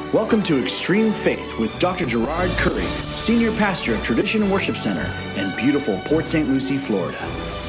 Welcome to Extreme Faith with Dr. Gerard Curry, Senior Pastor of Tradition Worship Center in beautiful Port St. Lucie, Florida.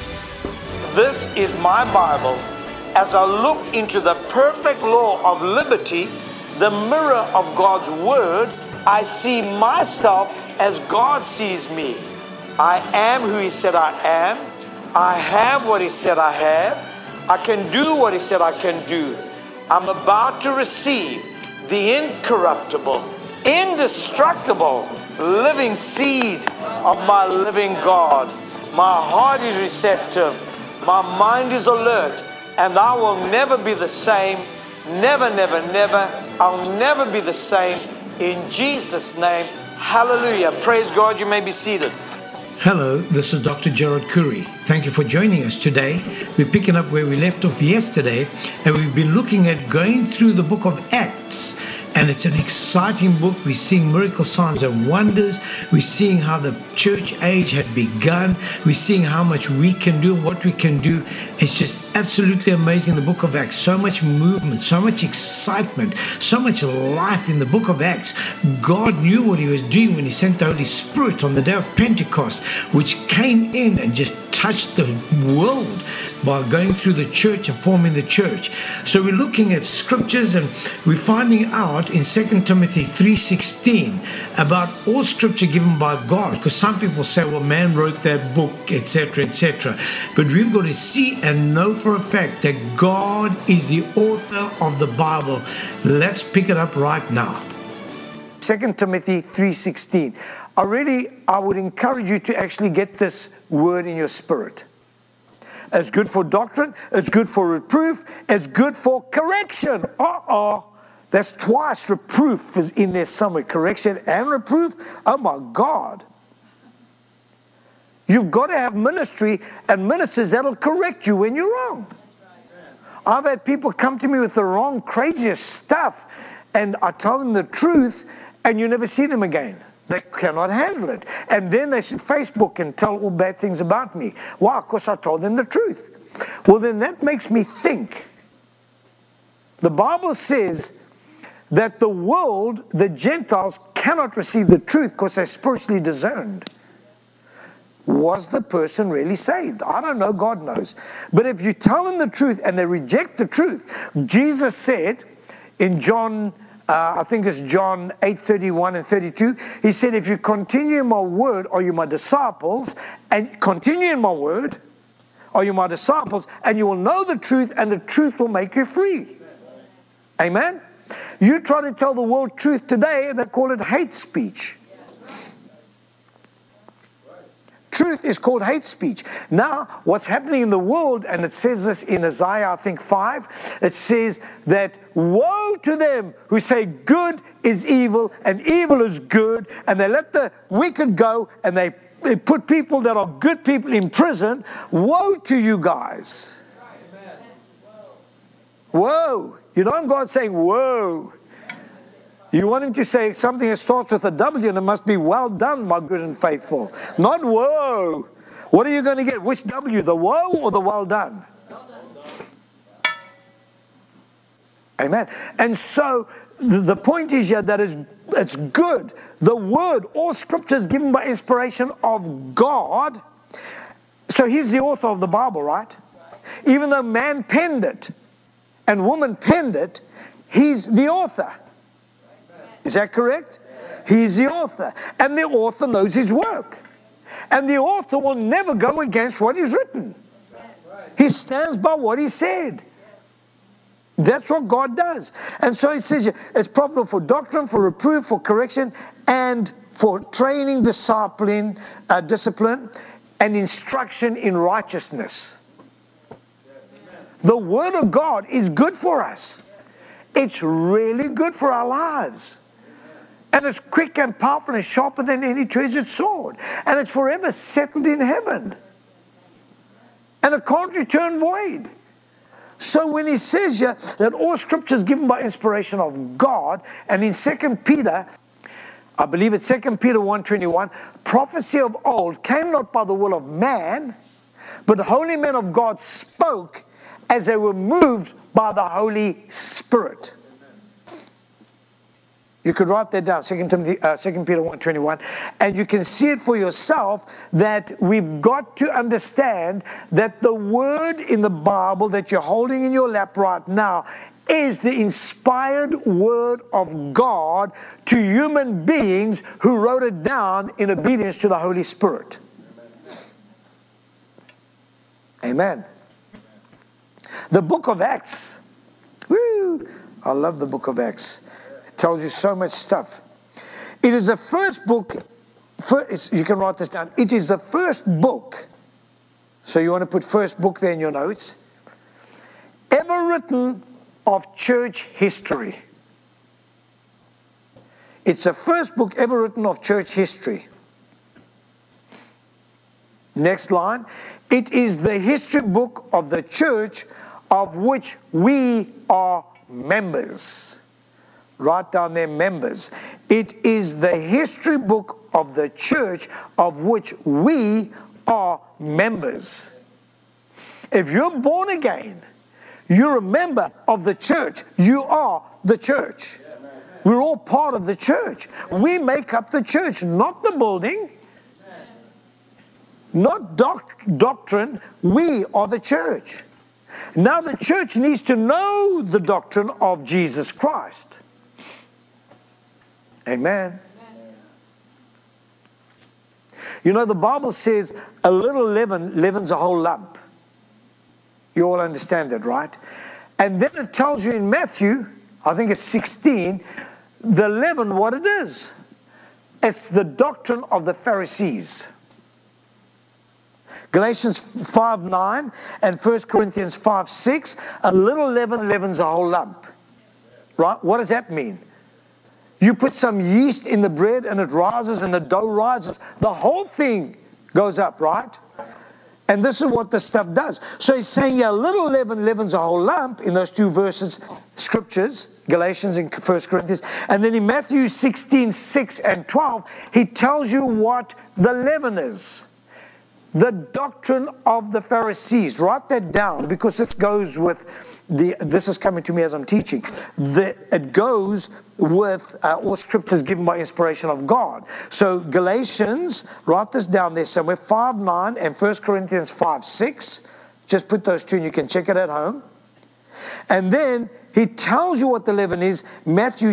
This is my Bible. As I look into the perfect law of liberty, the mirror of God's Word, I see myself as God sees me. I am who He said I am. I have what He said I have. I can do what He said I can do. I'm about to receive the incorruptible, indestructible, living seed of my living God. My heart is receptive. My mind is alert. And I will never be the same. Never, never, never. I'll never be the same. In Jesus' name, hallelujah. Praise God. You may be seated. Hello, this is Dr. Gerard Curry. Thank you for joining us today. We're picking up where we left off yesterday, and we've been looking at going through the book of Acts. And it's an exciting book. We're seeing miracle signs and wonders. We're seeing how the church age had begun. We're seeing how much we can do, what we can do. It's just absolutely amazing, the book of Acts. So much movement, so much excitement, so much life in the book of Acts. God knew what He was doing when He sent the Holy Spirit on the day of Pentecost, which came in and just touched the world by going through the church and forming the church. So we're looking at scriptures, and we're finding out in 2 Timothy 3:16 about all scripture given by God, because some people say, well, man wrote that book, etc., etc. But we've got to see and know for a fact that God is the author of the Bible. Let's pick it up right now. 2 Timothy 3:16. I would encourage you to actually get this word in your spirit. It's good for doctrine. It's good for reproof. It's good for correction. That's twice reproof is in there somewhere. Correction and reproof. Oh my God. You've got to have ministry and ministers that'll correct you when you're wrong. I've had people come to me with the wrong, craziest stuff, and I tell them the truth, and you never see them again. They cannot handle it. And then they should Facebook and tell all bad things about me. Why? Because I told them the truth. Well, then that makes me think. The Bible says that the world, the Gentiles, cannot receive the truth because they're spiritually discerned. Was the person really saved? I don't know. God knows. But if you tell them the truth and they reject the truth, Jesus said in John, I think it's John 8:31 and 32. He said, if you continue in my word, are you my disciples? And continue in my word, are you my disciples? And you will know the truth, and the truth will make you free. Amen? You try to tell the world truth today, and they call it hate speech. Truth is called hate speech. Now, what's happening in the world, and it says this in Isaiah, I think 5, it says that woe to them who say good is evil and evil is good, and they let the wicked go, and they put people that are good people in prison. Woe to you guys. Woe. You don't God saying woe. You want Him to say something that starts with a W, and it must be well done, my good and faithful. Not woe. What are you going to get? Which W? The woe or the well done? Amen. And so the point is here that it's good. The word, all scripture is given by inspiration of God. So He's the author of the Bible, right? Even though man penned it and woman penned it, He's the author. Is that correct? He's the author. And the author knows his work. And the author will never go against what is written. He stands by what He said. That's what God does. And so He says it's profitable for doctrine, for reproof, for correction, and for training, discipline, and instruction in righteousness. The Word of God is good for us. It's really good for our lives. And it's quick and powerful and sharper than any two-edged sword. And it's forever settled in heaven. And it can't return void. So when He says here that all scripture is given by inspiration of God, and in 2 Peter, I believe it's 2 Peter 1:21, prophecy of old came not by the will of man, but the holy men of God spoke as they were moved by the Holy Spirit. You could write that down, 2 Peter 1:21, and you can see it for yourself that we've got to understand that the word in the Bible that you're holding in your lap right now is the inspired word of God to human beings who wrote it down in obedience to the Holy Spirit. Amen. The book of Acts. Woo! I love the book of Acts. It tells you so much stuff. It is the first book, you can write this down. It is the first book, so you want to put first book there in your notes, ever written of church history. It's the first book ever written of church history. Next line. It is the history book of the church of which we are members. Write down their members. It is the history book of the church of which we are members. If you're born again, you're a member of the church. You are the church. We're all part of the church. We make up the church, not the building, not doctrine. We are the church. Now the church needs to know the doctrine of Jesus Christ. Amen. You know, the Bible says a little leaven leavens a whole lump. You all understand that, right? And then it tells you in Matthew, I think it's 16, the leaven, what it is. It's the doctrine of the Pharisees. Galatians 5:9 and 1 Corinthians 5:6, a little leaven leavens a whole lump. Right? What does that mean? You put some yeast in the bread and it rises and the dough rises. The whole thing goes up, right? And this is what the stuff does. So he's saying, yeah, little leaven leavens a whole lump in those two verses, scriptures, Galatians and 1 Corinthians. And then in Matthew 16:6 and 12, he tells you what the leaven is. The doctrine of the Pharisees. Write that down because this goes with this is coming to me as I'm teaching. It goes with all scriptures given by inspiration of God. So Galatians, write this down there somewhere, 5:9 and 1 Corinthians 5:6. Just put those two and you can check it at home. And then he tells you what the leaven is, Matthew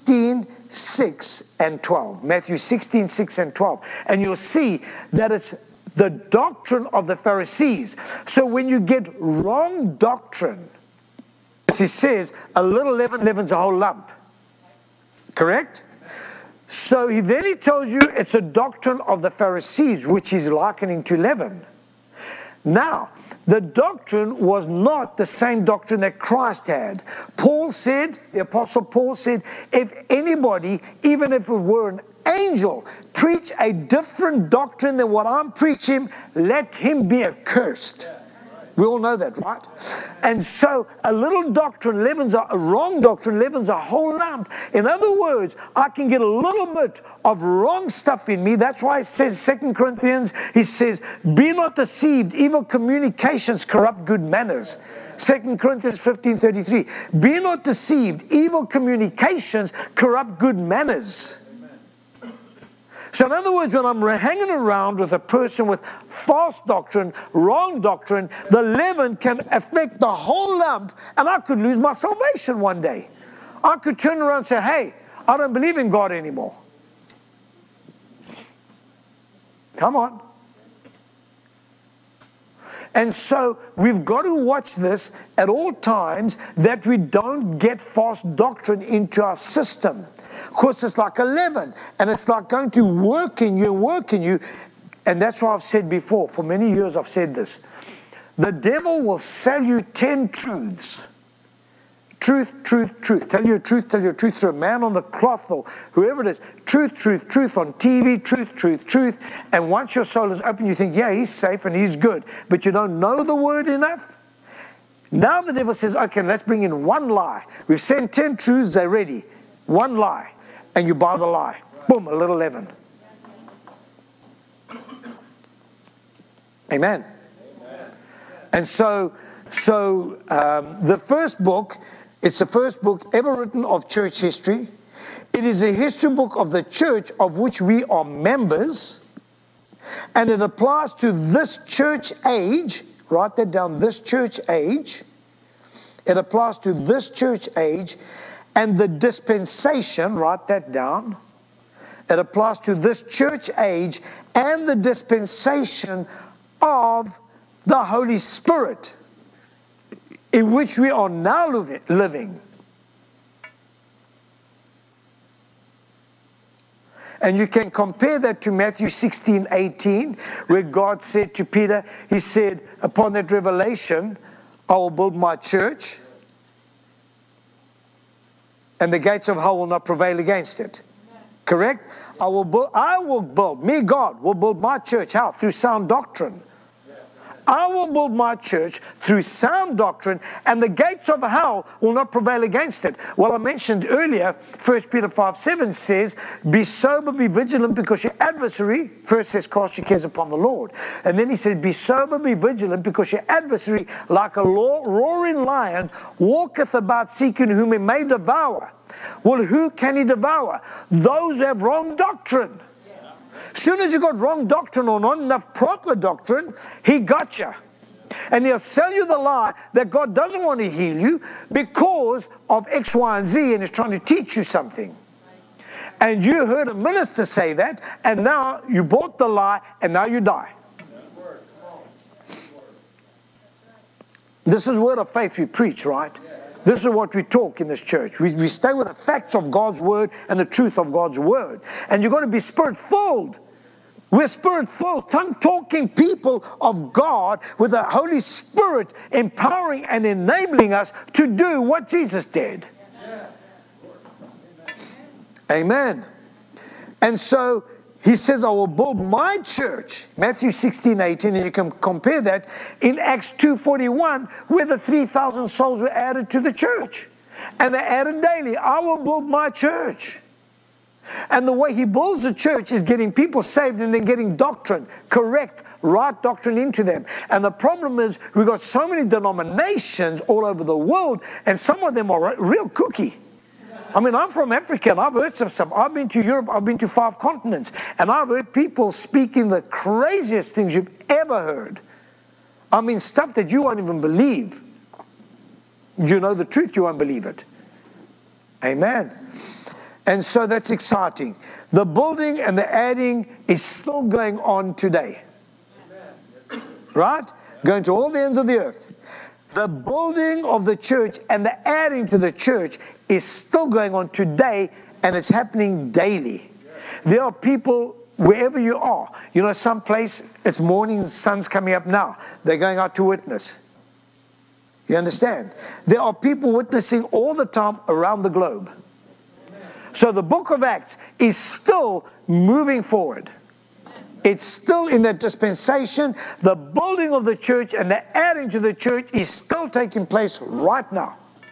16:6 and 12. Matthew 16:6 and 12. And you'll see that it's the doctrine of the Pharisees. So when you get wrong doctrine, he says, a little leaven leavens a whole lump. Correct? So then he tells you it's a doctrine of the Pharisees, which he's likening to leaven. Now, the doctrine was not the same doctrine that Christ had. Paul said, the Apostle Paul said, if anybody, even if it were an angel, preach a different doctrine than what I'm preaching, let him be accursed. We all know that, right? And so a little doctrine leavens, a wrong doctrine leavens a whole lump. In other words, I can get a little bit of wrong stuff in me. That's why it says 2 Corinthians, he says, be not deceived. Evil communications corrupt good manners. 2 Corinthians 15:33. Be not deceived. Evil communications corrupt good manners. So in other words, when I'm hanging around with a person with false doctrine, wrong doctrine, the leaven can affect the whole lump and I could lose my salvation one day. I could turn around and say, hey, I don't believe in God anymore. Come on. And so we've got to watch this at all times that we don't get false doctrine into our system. Of course, it's like a leaven, and it's like going to work in you. And that's why I've said before, for many years I've said this. The devil will sell you 10 truths. Truth, truth, truth. Tell your truth through a man on the cloth or whoever it is. Truth, truth, truth on TV. Truth, truth, truth. And once your soul is open, you think, yeah, he's safe and he's good. But you don't know the word enough. Now the devil says, okay, let's bring in one lie. We've sent 10 truths, they're ready. One lie. And you buy the lie. Boom, a little leaven. Amen. And so the first book, it's the first book ever written of church history. It is a history book of the church of which we are members, and it applies to this church age. Write that down, this church age. It applies to this church age and the dispensation, write that down. It applies to this church age and the dispensation of the Holy Spirit in which we are now living. And you can compare that to Matthew 16:18, where God said to Peter, He said, upon that revelation, I will build my church, and the gates of hell will not prevail against it. Correct? I will build, me, God, will build my church. How? Through sound doctrine. I will build my church through sound doctrine, and the gates of hell will not prevail against it. Well, I mentioned earlier, 1 Peter 5:7 says, be sober, be vigilant, because your adversary, first says, cast your cares upon the Lord. And then he said, be sober, be vigilant, because your adversary, like a roaring lion, walketh about seeking whom he may devour. Well, who can he devour? Those who have wrong doctrine. As soon as you got wrong doctrine or not enough proper doctrine, he got you. And he'll sell you the lie that God doesn't want to heal you because of X, Y, and Z, and he's trying to teach you something. And you heard a minister say that, and now you bought the lie, and now you die. This is word of faith we preach, right? This is what we talk in this church. We stay with the facts of God's word and the truth of God's word. And you're going to be spirit-filled. We're spirit-filled, tongue-talking people of God with the Holy Spirit empowering and enabling us to do what Jesus did. Amen. And so he says, I will build my church, Matthew 16:18, and you can compare that in Acts 2:41, where the 3,000 souls were added to the church. And they're added daily. I will build my church. And the way he builds the church is getting people saved and then getting doctrine, correct, right doctrine into them. And the problem is we've got so many denominations all over the world, and some of them are real kooky. I mean, I'm from Africa, and I've heard some stuff. I've been to Europe, I've been to 5 continents, and I've heard people speaking the craziest things you've ever heard. I mean, stuff that you won't even believe. You know the truth, you won't believe it. Amen. And so that's exciting. The building and the adding is still going on today. Right? Going to all the ends of the earth. The building of the church and the adding to the church is still going on today, and it's happening daily. There are people wherever you are. You know, some place, it's morning, the sun's coming up now. They're going out to witness. You understand? There are people witnessing all the time around the globe. So the book of Acts is still moving forward. It's still in that dispensation. The building of the church and the adding to the church is still taking place right now.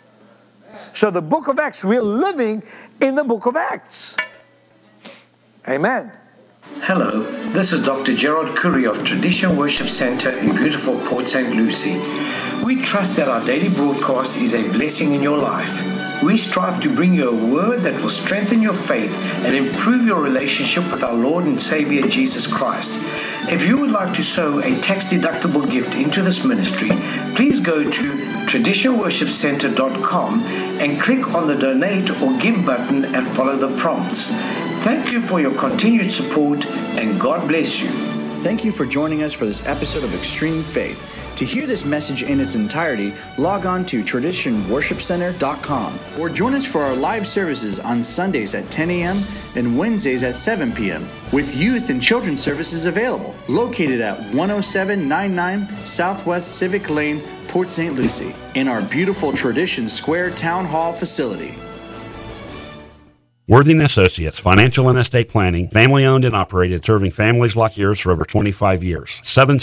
So the book of Acts, we're living in the book of Acts. Amen. Hello, this is Dr. Gerard Curry of Tradition Worship Center in beautiful Port St. Lucie. We trust that our daily broadcast is a blessing in your life. We strive to bring you a word that will strengthen your faith and improve your relationship with our Lord and Savior Jesus Christ. If you would like to sow a tax-deductible gift into this ministry, please go to traditionworshipcenter.com and click on the donate or give button and follow the prompts. Thank you for your continued support, and God bless you. Thank you for joining us for this episode of Extreme Faith. To hear this message in its entirety, log on to traditionworshipcenter.com or join us for our live services on Sundays at 10 a.m. and Wednesdays at 7 p.m. with youth and children's services available, located at 10799 Southwest Civic Lane, Port St. Lucie, in our beautiful Tradition Square Town Hall facility. Worthing Associates, financial and estate planning, family owned and operated, serving families like yours for over 25 years.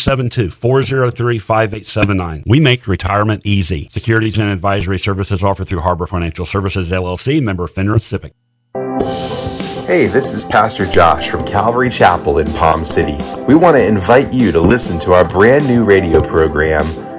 772-403-5879. We make retirement easy. Securities and advisory services offered through Harbor Financial Services, LLC, member FINRA SIPC. Hey, this is Pastor Josh from Calvary Chapel in Palm City. We want to invite you to listen to our brand new radio program,